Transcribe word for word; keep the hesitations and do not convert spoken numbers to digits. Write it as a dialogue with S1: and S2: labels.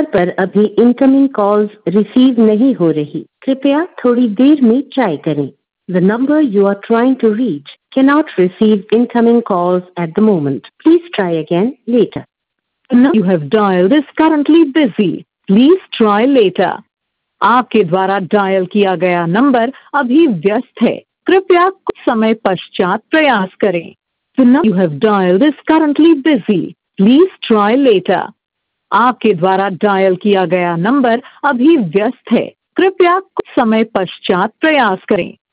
S1: पर अभी incoming calls receive नहीं हो रही, कृपया थोड़ी देर में ट्राई करें। The number you are trying to reach cannot receive incoming calls at the moment. Please try again later.
S2: The number you have dialed is currently busy. Please try later. आपके द्वारा dial किया गया number अभी व्यस्त है, कृपया कुछ समय पश्चात प्रयास करें। The number you have dialed is currently busy. Please try later. आपके द्वारा डायल किया गया नंबर अभी व्यस्त है, कृपया कुछ समय पश्चात प्रयास करें।